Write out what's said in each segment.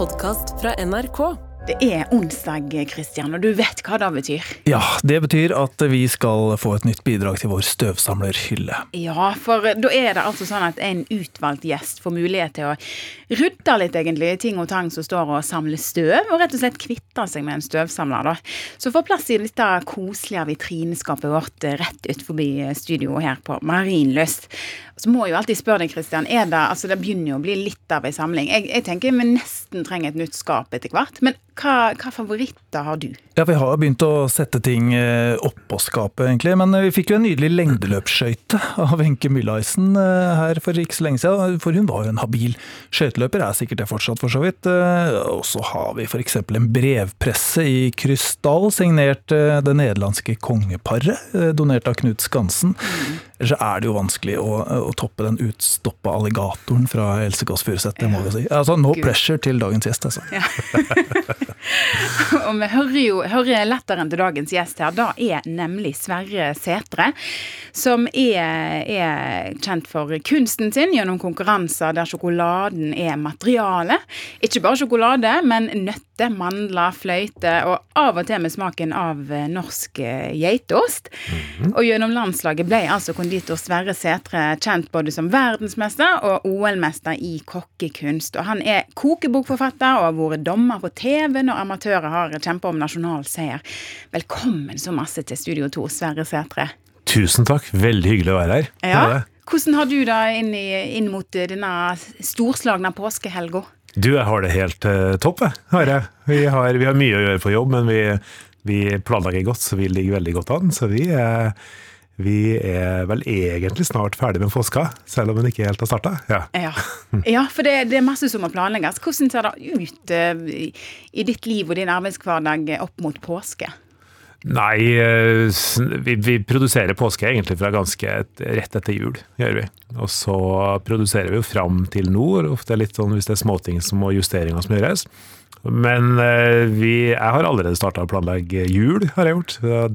podcast fra NRK. Det onsdag, Kristian, og du vet hva det betyr. Ja, det betyr at vi skal få et nytt bidrag til vår støvsamlerhylle. Ja, for da det altså sånn at en utvalgt gjest får mulighet til å rydde litt egentlig, ting og tang som står og samler støv, og rett og slett kvitte seg med en støvsamler da. Så får plass i dette koselige vitrineskapet vårt rett ut forbi studio her på Marienlyst. Så må jeg jo alltid spørre deg, Kristian, det begynner jo å bli litt av en samling. Jeg tenker vi nesten trenger et nytt skap etter hvert, men hva favoritter har du? Ja, vi har begynt å sette ting opp på skapet egentlig, men vi fikk jo en nydelig lengdeløpsskøyte av Wenche Mühlaisen her for ikke så lenge siden, for hun var jo en habil skøyteløper, sikkert det fortsatt for så vidt. Og så har vi for eksempel en brevpresse i krystall, signert det nederlandske kongeparet, donert av Knut Skansen. Ellers så det jo vanskelig å toppe den utstoppet alligatoren fra Else Kåss Furuseth, det må vi si. Altså, no pressure til dagens gjest, altså. Ja. Og vi hører letteren til dagens gjest her, da nemlig Sverre Sætre, som kjent for kunsten sin gjennom konkurranser der sjokoladen materiale. Ikke bare sjokolade, men nøtter, mandler, fløyte og av og til med smaken av norsk geitost. Og gjennom landslaget ble altså konditor Sverre Sætre kjent både som verdensmester og OL-mester i kokkekunst. Og han kokebokforfatter og har vært dommer på TV når amatører har kjempet om nasjonal seier. Velkommen så masse til Studio 2, Sverre Sætre. Tusen takk, veldig hyggelig å være her. Ja, hvordan har du da inn mot denne storslagne påskehelga? Du, jeg har det helt topp, har jeg. Vi har mye å gjøre på jobb, men vi planlegger godt, så vi ligger veldig godt an. Så vi vel egentlig snart ferdig med påska, selv om den ikke helt har startet. Ja, for det masse som må planlegges. Hvordan ser det ut i ditt liv og din arbeidshverdag opp mot påske? Nei, vi produserer påske egentlig fra ganske rett etter jul, gjør vi. Og så produserer vi jo fram til nord, ofte litt sånn hvis det småting som må justeringer som gjøres. Men jeg har allerede startet å planlegge jul, har jeg gjort. Så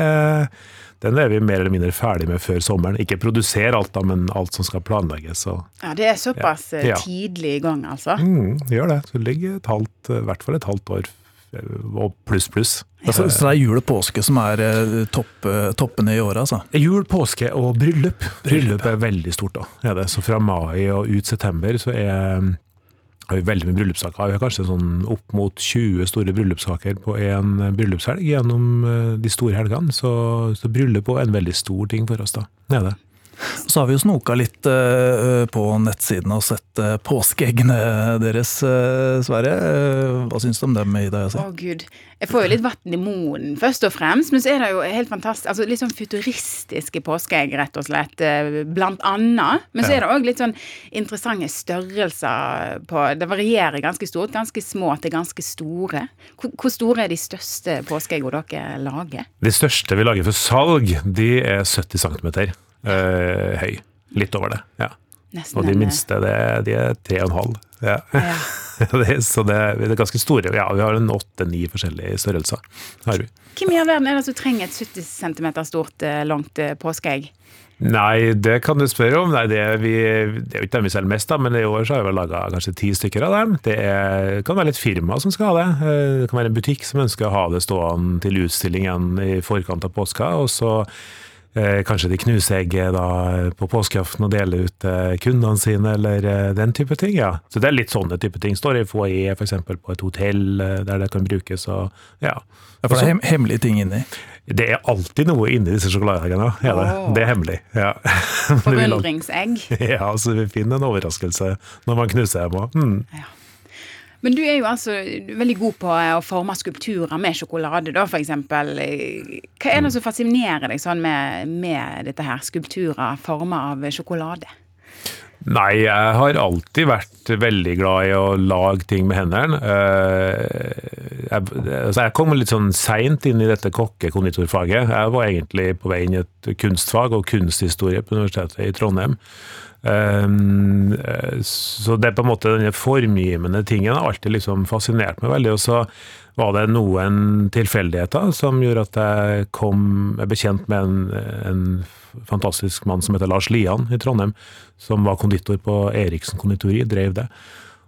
den vi mer eller mindre ferdig med før sommeren. Ikke produsere alt da, men alt som skal planlegges. Ja, det såpass tidlig i gang, altså. Gjør det. Så det ligger i hvert fall et halvt år og pluss. Så det jul og påske som toppene i året, altså? Jul, påske og bryllup. Bryllup veldig stort da. Ja, så fra mai og ut september så har vi veldig mye bryllupssaker. Vi har kanskje sånn opp mot 20 store bryllupssaker på en bryllupshelg gjennom de store helgene. Så bryllup er en veldig stor ting for oss da. Ja, det. Så har vi jo snoka litt på nettsiden og sett påskeeggene deres, Sverre. Hva synes du om dem i dag? Gud, jeg får jo litt vatten i munnen først og fremst, men så det jo helt fantastisk, altså litt sånn futuristiske påskeegg rett og slett, blant annet, men så det også litt sånn interessante størrelser på, det varierer ganske stort, ganske små til ganske store. Hvor store de største påskeeggene dere lager? De største vi lager for salg, de 70 centimeter. Høy, litt over det, ja. Nesten og de minste, de 3,5. Ja. Så det ganske store. Ja, vi har 8-9 forskjellige størrelser. Har vi. Hvem i all verden det som trenger et 70 cm stort, langt påskeegg? Nei, det kan du spørre om. Nei, det jo ikke dem vi selger mest da, men i år så har vi laget kanskje 10 stykker av dem. Det kan være litt firma som skal ha det. Det kan være en butikk som ønsker å ha det stående til utstilling igjen i forkant av påska, og så kanskje de knuser egget da på påskeaften og deler ut kundene sine, eller den type ting, ja. Så det litt sånne type ting. Står i foyer, for eksempel på et hotell der det kan brukes, og ja. Ja, for det hemmelige ting inni? Det alltid noe inni disse sjokoladeeggene, ja. Det hemmelig, ja. Forundringsegg? Ja, så vi finner en overraskelse når man knuser dem også. Ja. Men du jo altså veldig god på å forme skulpturer med sjokolade da, for eksempel. Hva det som fascinerer deg sånn med dette her, skulpturer formet av sjokolade? Nei, jeg har alltid vært veldig glad i å lage ting med hendene. Jeg kom litt sånn sent inn i dette kokkekonditorfaget. Jeg var egentlig på vei inn i et kunstfag og kunsthistorie på Universitetet i Trondheim. Så det på en måte denne formgivende tingen har alltid liksom fascinert meg veldig, og så var det noen tilfeldigheter som gjorde at jeg ble bekjent med en fantastisk mann som heter Lars Lian i Trondheim, som var konditor på Eriksen konditori, drev det.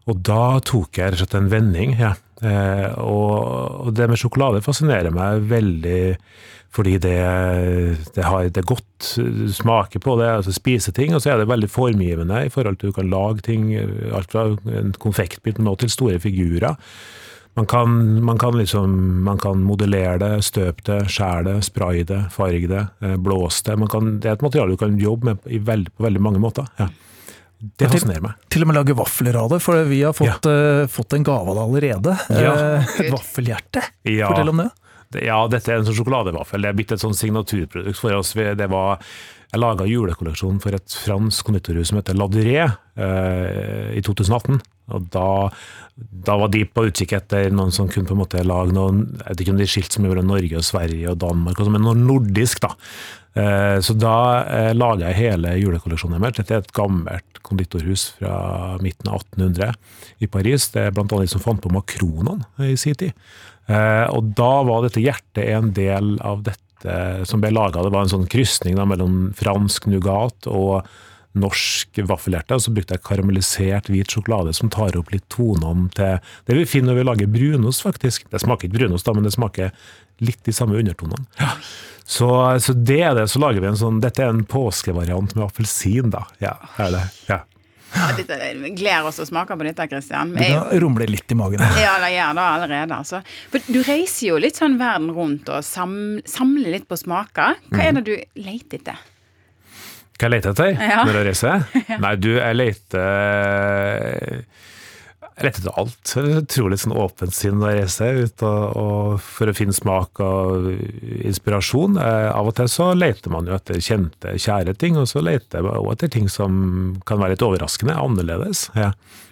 Og da tok jeg rett og slett en vending, ja. Og det med sjokolade fascinerer meg veldig, fordi det er godt smake på det, altså spise ting, og så er det veldig formgivende I forhold til du kan lage ting, alt fra en konfektbit nå til store figurer. Man kan modellere det, støpe det, skjære det, spraye det, farge det, blåse det. Det et materiale du kan jobbe med på veldig mange måter, ja. Det fascinerer meg. Til og med lage vafler av det, for vi har fått en gave av det allerede. Et vaffelhjerte. Fortell om det. Ja, dette en sånn sjokoladevaffel. Det blitt et sånn signaturprodukt for oss. Jeg laget julekolleksjonen for et fransk konditorhus som heter Ladurée I 2018. Og da var de på utkikk etter noen som kunne på en måte lage noen, jeg vet ikke om de skilt som gjør Norge og Sverige og Danmark, men noe nordisk da. Så da laget jeg hele julekolleksjonen med. Dette et gammelt konditorhus fra midten av 1800 I Paris. Det blant annet de som fant på makronene I sin tid. Og da var dette hjertet en del av dette som ble laget. Det var en sånn krysning da, mellom fransk nougat og norsk vaffelhjerte, og så brukte jeg karamellisert hvit sjokolade som tar opp litt tonene til det vi finner når vi lager brunost faktisk. Det smaker ikke brunost da, men det smaker litt de samme undertonene. Ja. Så det det, så lager vi en sånn, dette en påskevariant med appelsin da. Ja, det. Ja. Ja, gleder oss å smake på dette, Christian. Det rumler litt I magen. Ja, det gjør det allerede. Altså. For du reiser jo litt sånn verden rundt og samler litt på smaker. Hva det du leter etter? Hva jeg leter etter når jeg reiser? Ja. Nei, jeg leter etter alt. Jeg tror litt sånn åpent sinn når jeg reiser ut og for å finne smak og inspirasjon. Av og til så leter man jo etter kjente, kjære ting, og så leter jeg også etter ting som kan være litt overraskende, annerledes. Ja.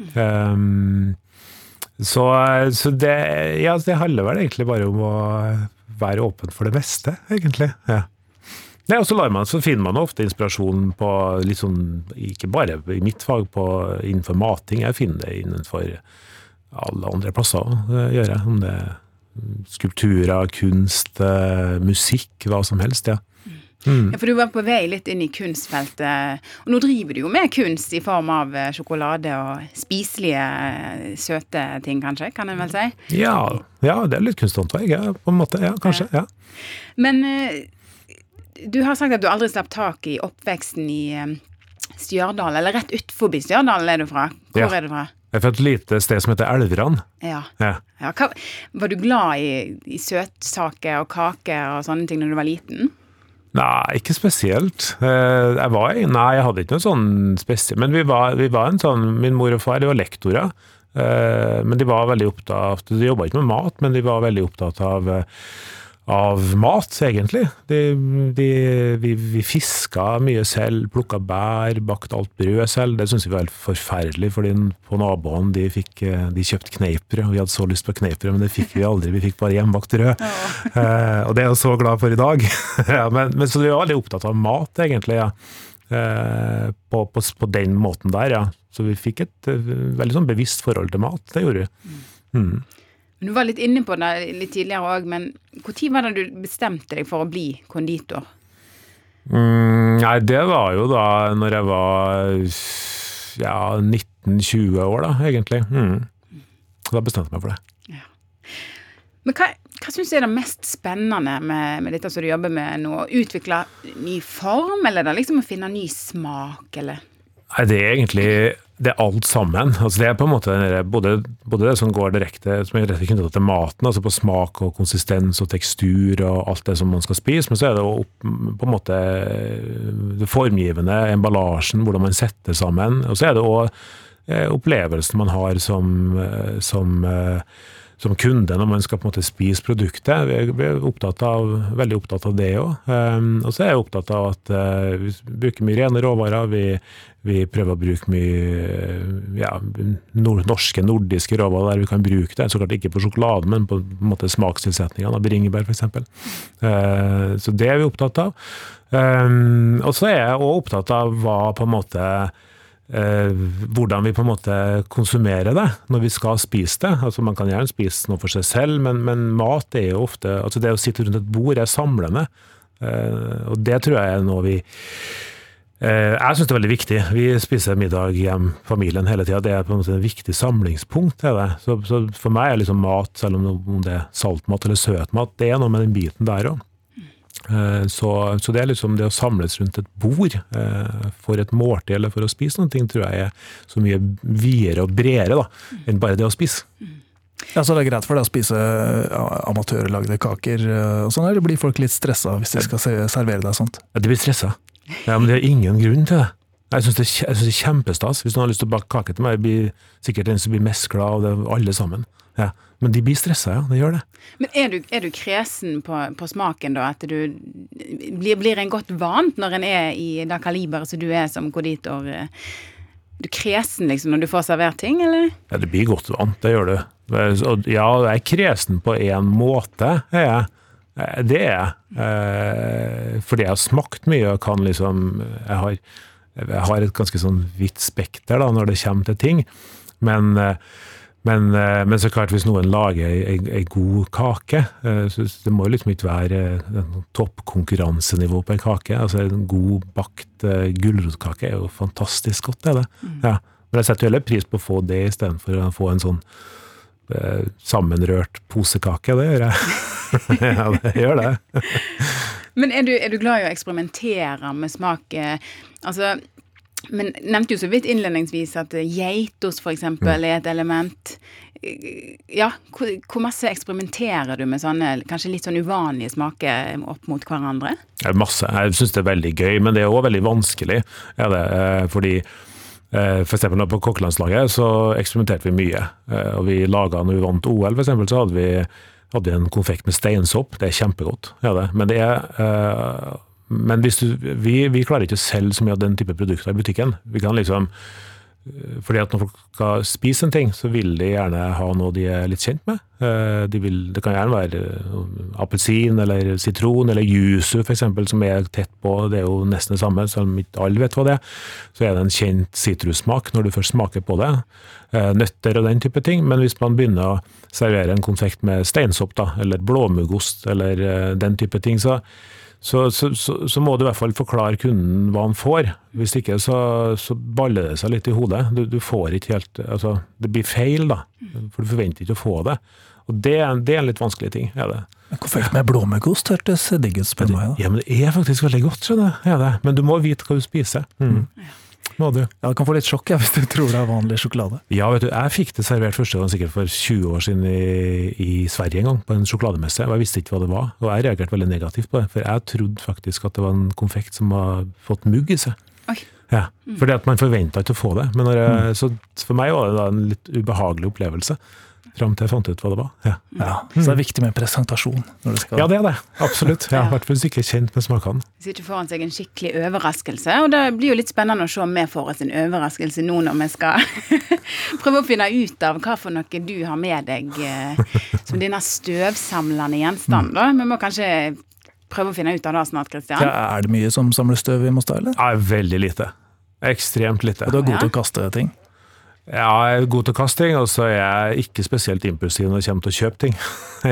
Så det handler vel egentlig bare om å være åpen for det meste, egentlig. Ja. Nei, og så finner man ofte inspirasjon på litt sånn, ikke bare I mitt fag innenfor mating, jeg finner det innenfor alle andre plasser gjør jeg, om det skulpturer, kunst, musikk, hva som helst, ja. Ja, for du var på vei litt inn I kunstfeltet, og nå driver du jo med kunst I form av sjokolade og spiselige, søte ting, kanskje, kan jeg vel si? Ja, det litt kunsthåndverk, ja, på en måte, ja, kanskje, ja. Men du har sagt at du aldri slapp tak I oppveksten I Stjørdal, eller rett utforbi Stjørdal du fra? Hvor du fra? Jeg fra et lite sted som heter Elveran. Ja. Var du glad I søtsaker og kake og sånne ting når du var liten? Nei, ikke spesielt. Jeg hadde ikke noe sånn spesielt, men vi var en sånn, min mor og far, de var lektorer, men de var veldig opptatt, de jobbet ikke med mat, men de var veldig opptatt av mat, egentlig. Vi fisket mye selv, plukket bær, bakt alt brød selv. Det synes vi var helt forferdelig, fordi på naboen de kjøpte kneippere, og vi hadde så lyst på kneippere, men det fikk vi aldri. Vi fikk bare hjemmebakt brød. Og det jeg så glad for I dag. Ja, men så vi var veldig opptatt av mat, egentlig, ja. På den måten der, ja. Så vi fikk et veldig sånn bevisst forhold til mat. Det gjorde vi. Du var litt inne på det litt tidligere også, men hvor tid var det du bestemte deg for å bli konditor? Nei, det var jo da når jeg var 19-20 år da, egentlig. Da bestemte jeg meg for det. Ja. Men hva synes du det mest spennende med dette som du jobber med nå? Å utvikle ny form, eller det liksom å finne ny smak, eller? Nei, det egentlig det alt sammen. Altså det på en måte både det som går direkte, som direkte knyttet til maten, altså på smak og konsistens og tekstur og alt det som man skal spise, men så det på en måte det formgivende, emballasjen, hvordan man setter sammen, og så det også opplevelsen man har som kunde når man skal på en måte spise produktet. Vi veldig opptatt av det også. Og så jeg opptatt av at vi bruker mye rene råvarer, vi prøver å bruke mye nordiske råvarer der vi kan bruke det, så klart ikke på sjokolade, men på en måte smakstilsetningene av bringebær for eksempel. Så det vi opptatt av. Og så jeg også opptatt av hva på en måte hvordan vi på en måte konsumerer det når vi skal spise det. Altså man kan gjerne spise noe for seg selv, men mat jo ofte, altså det å sitte rundt et bord samlende, og det tror jeg noe Jeg synes det veldig viktig. Vi spiser middag hjem, familien hele tiden. Det på en måte et viktig samlingspunkt. Så for meg liksom mat, selv om det saltmat eller søtmat, det noe med den biten der også. Så det liksom det å samles rundt et bord for et måltid eller for å spise noen ting, tror jeg så mye videre og bredere da, enn bare det å spise. Ja, så det greit for deg å spise amatørlagde kaker og sånn, eller blir folk litt stresset hvis de skal servere deg sånt? Ja, de blir stresset. Ja, men det ingen grunn til det. Jeg synes det er kjempestas. Hvis noen har lyst til å bake kake til meg, blir sikkert den som blir mest glad av det, alle sammen. Ja. Men de blir stresset, ja, det gjør det. Men er du kresen på smaken da, at du blir en godt vant når en i det kaliberet som du som konditor? Du kresen liksom når du får servert ting, eller? Ja, det blir godt vant, det gjør du. Ja, jeg kresen på en måte, det fordi jeg har smakt mye og kan liksom, jeg har et ganske sånn vidt spekter da, når det kommer til ting, men så klart hvis noen lager en god kake, så det må jo liksom ikke være toppkonkurransenivå på en kake. Altså en god bakt gulrotkake jo fantastisk godt, det. Ja. Men jeg setter jo heller pris på å få det i stedet for å få en sånn sammenrørt posekake, det gjør jeg. Ja, det gjør det. Men er du glad i å eksperimentere med smak? Altså... Men nevnte jo så vidt innledningsvis at geitost for eksempel et element. Ja, hvor masse eksperimenterer du med sånne, kanskje litt sånn uvanlige smaker opp mot hverandre? Masse. Jeg synes det er veldig gøy, men det er også veldig vanskelig. Ja, fordi for eksempel på kokkelandslaget så eksperimenterte vi mye. Og vi laget, når vi vant OL for eksempel, så hadde vi en konfekt med steinsopp. Det er kjempegodt. Ja, det. Men det Men vi klarer ikke å selge så mye av den type produkter i butikken. Vi kan liksom, fordi at når folk skal spise en ting, så vil de gjerne ha noe de er litt kjent med. Det kan gjerne være appelsin eller sitron eller yuzu for eksempel, som er tett på, det er jo nesten det samme, selv om ikke alle vet hva det er. Så er det en kjent sitrussmak når du først smaker på det. Nøtter og den type ting, men hvis man begynner å servere en konfekt med steinsopp da, eller blåmuggost eller den type ting, så må du i hvert fall forklare kunden hva han får. Hvis ikke, så baller det seg litt i hodet. Du får ikke helt, altså, det blir feil da, for du forventer ikke å få det. Og det er en litt vanskelig ting, det. Konfekt med blåmuggost hørtes digg ut, spør meg da. Ja, men det er faktisk veldig godt, skjønner du. Men du må vite hva du spiser. Må du. Ja, du kan få litt sjokk hvis du tror det er vanlig sjokolade. Ja, vet du, jeg fikk det servert første gang sikkert for 20 år siden i Sverige en gang, på en sjokolademesse, og jeg visste ikke hva det var, og jeg reagerte veldig negativt på det, for jeg trodde faktisk at det var en konfekt som har fått mugg i seg. Oi. Ja, fordi at man forventet ikke å få det, men så for meg var det da en litt ubehagelig opplevelse, frem til jeg fant ut hva det var. Ja, så det er viktig med presentasjon når det skal... Ja, det er det, absolutt. Ja, i hvert fall ikke kjent med smakene. Hvis ikke foran seg en skikkelig overraskelse, og det blir jo litt spennende å se om vi får oss en overraskelse nå når vi skal prøve å finne ut av hva for noe du har med deg som denne støvsamlende gjenstand. Da. Vi må kanskje prøve å finne ut av det snart, Kristian. Ja, er det mye som samler støv i Mostad, eller? Ja, veldig lite. Ekstremt lite. Og du er god til å kaste ting? Ja, jeg er god til å kaste ting, og så er jeg ikke spesielt impulsiv når jeg kommer til å kjøpe ting.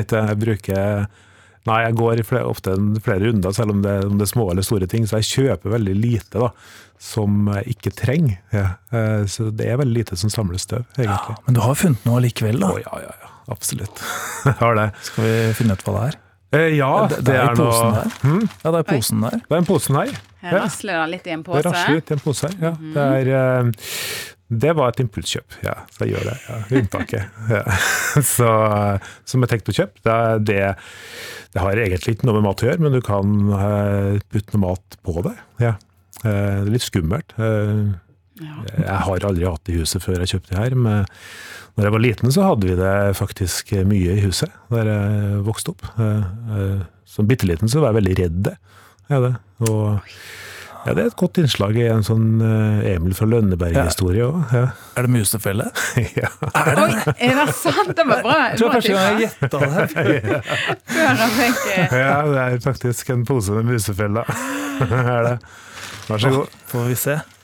Jeg går ofte flere runder, selv om det er små eller store ting, så jeg kjøper veldig lite da, som jeg ikke trenger. Ja. Så det er veldig lite som samler støv, egentlig. Ja, men du har funnet noe likevel da? Ja, absolutt. Jeg har det. Skal vi finne ut hva det er? Ja, det er posen der. Ja, det er posen der. Det er en posen her. Her rasler det litt i en pose. Det rasler litt i en pose her, ja. Det var et impulskjøp, ja, så jeg gjør det, unntaket. Ja. Så, som jeg tenkte å kjøpe, det har egentlig ikke noe med mat å gjøre, men du kan putte noe mat på det. Ja. Det er litt skummelt. Jeg har aldri hatt det i huset før jeg kjøpte det her, men når jeg var liten så hadde vi det faktisk mye i huset, der jeg vokste opp. Som bitteliten så var jeg veldig redd det. Ja, det. Og ja, det er et godt innslag i en sånn Emil fra Lønneberg-historie også. Ja. Er det musefelle? Ja. Oi, er det sant? Det var bra. Jeg tror første gang jeg gjettet det her. Før han fikk... Ja, det er faktisk en pose med musefelle. Er det. Vær så god. Får vi se.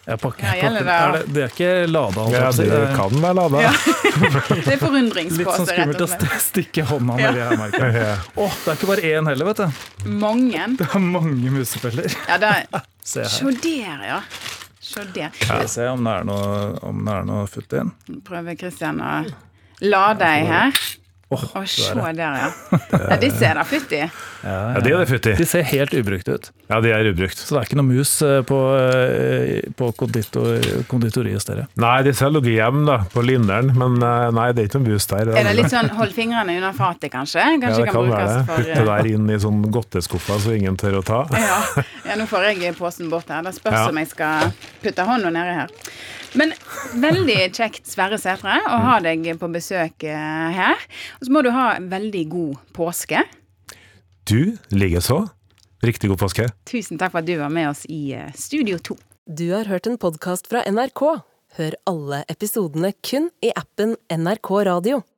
Jeg pakker, Ja, gjelder det er ikke lada. Ja, det kan være lada. Ja. Det er forundringspose, Litt sånn skummelt å stikke hånda nedi her, merker jeg. Det er ikke bare én heller, vet du. Mange. Det er mange musefeller. Ja, Se her. se der, ja. Se der. Skal vi se om det er noe futt igjen. Prøver Kristian å lade ei her. Åh, Se der, ja. Disse er da futt i. Ja, det er det futt i. De ser helt ubrukt ut. Ja, de er ubrukt. Så det er ikke noe mus på konditori hos dere. Nei, de har ligget hjem da, på Linderen, men nei, det er ikke noen mus der. Er det litt sånn, hold fingrene under fatet, kanskje? Ja, Kanskje det kan være det. for... Putte der inn i sånn godteskuffa, så ingen tør å ta. Ja, nå får jeg posen bort her. Det spørs om jeg skal putte hånda nede her. Men veldig kjekt, Sverre Sætre, å ha deg på besøk her. Og så må du ha veldig god påske. Du, likeså. Riktig god påske. Tusen takk for at du var med oss i Studio 2. Du har hørt en podcast fra NRK. Hør alle episodene kun i appen NRK Radio.